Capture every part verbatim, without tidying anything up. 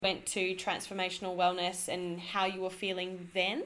went to Transformational Wellness and how you were feeling then?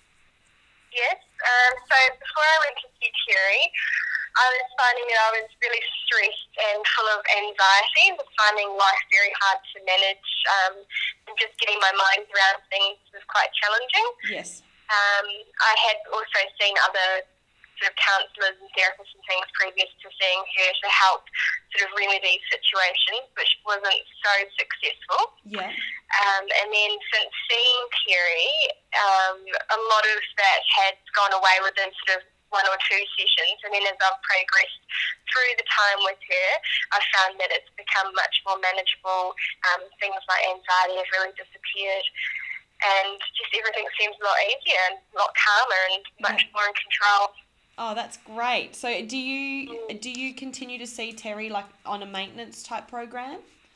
Yes. Um, so before I went to see Terry, I was finding that I was really stressed and full of anxiety and was finding life very hard to manage, um, and just getting my mind around things was quite challenging. Yes. Um, I had also seen other sort of counsellors and therapists and things previous to seeing her to help sort of remedy situations, which wasn't so successful. Yeah. Um, and then since seeing Terry, um, a lot of that had gone away within sort of one or two sessions, and then as I've progressed through the time with her, I've found that it's become much more manageable. Um, things like anxiety have really disappeared, and just everything seems a lot easier and a lot calmer and much Yeah. more in control. Oh, that's great. So do you mm. do you continue to see Terry like on a maintenance type program?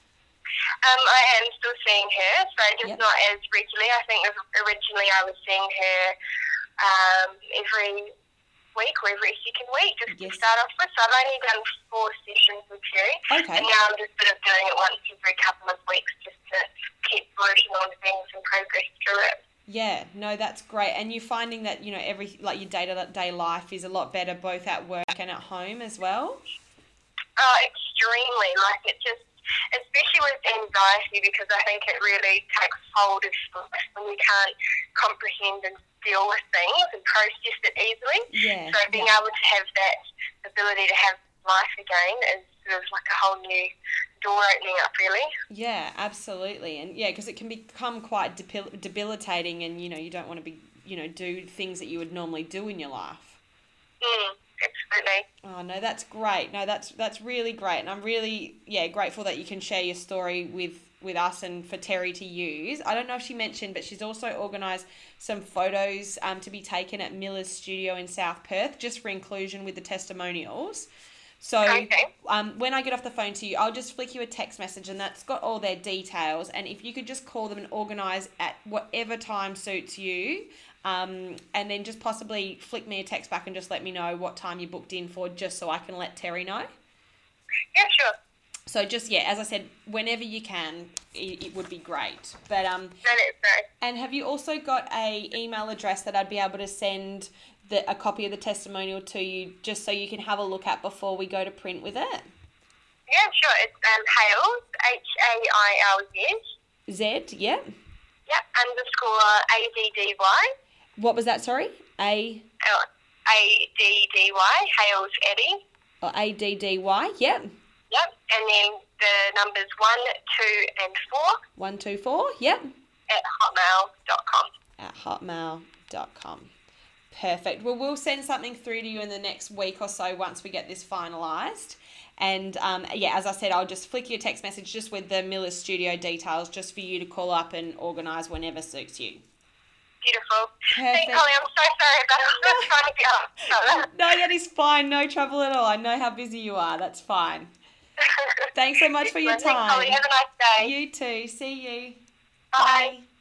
Um, I am still seeing her, so just Yep. not as regularly. I think originally I was seeing her um, every week or every second week, just Yes. to start off with. So I've only done four sessions with Terry, Okay. and now I'm just sort of doing it once every couple of weeks just to keep working on things and progress through it. Yeah, no, that's great. And you're finding that, you know, every like your day-to-day life is a lot better both at work and at home as well? Oh, extremely. Like it just, especially with anxiety, because I think it really takes hold of us when we can't comprehend and deal with things and process it easily. Yeah. So being yeah. able to have that ability to have life again is sort of like a whole new door opening up, really. Yeah, absolutely. And yeah, because it can become quite debil- debilitating, and you know, you don't want to be, you know, do things that you would normally do in your life. Mm, absolutely. Oh no, that's great. No, that's that's really great, and I'm really yeah grateful that you can share your story with with us and for Terry to use. I don't know if she mentioned, but she's also organised some photos um, to be taken at Miller's Studio in South Perth, just for inclusion with the testimonials. So okay. um, when I get off the phone to you, I'll just flick you a text message, and that's got all their details. And if you could just call them and organise at whatever time suits you, um, and then just possibly flick me a text back and just let me know what time you booked in for, just so I can let Terry know. Yeah, sure. So just, yeah, as I said, whenever you can, it, it would be great. But um, No, that's great. And have you also got a email address that I'd be able to send the, a copy of the testimonial to you, just so you can have a look at before we go to print with it? Yeah, sure. It's um, Hales, H A I L Z. Z, yeah. Yep, underscore A D D Y. What was that, sorry? A... Oh, A D D Y, Hales Eddie. Or A D D Y, yep. Yep, and then the numbers one, two, and four. One, two, four, yep. At hotmail dot com. At hotmail dot com. Perfect. Well, we'll send something through to you in the next week or so once we get this finalised. And, um, yeah, as I said, I'll just flick you a text message just with the Miller's Studio details just for you to call up and organise whenever suits you. Beautiful. Perfect. Thanks, Holly. I'm so sorry about it. I was trying to get up. No, that is fine. No trouble at all. I know how busy you are. That's fine. Thanks so much for your Thanks, Holly. time. Have a nice day. You too. See you. Bye. Bye.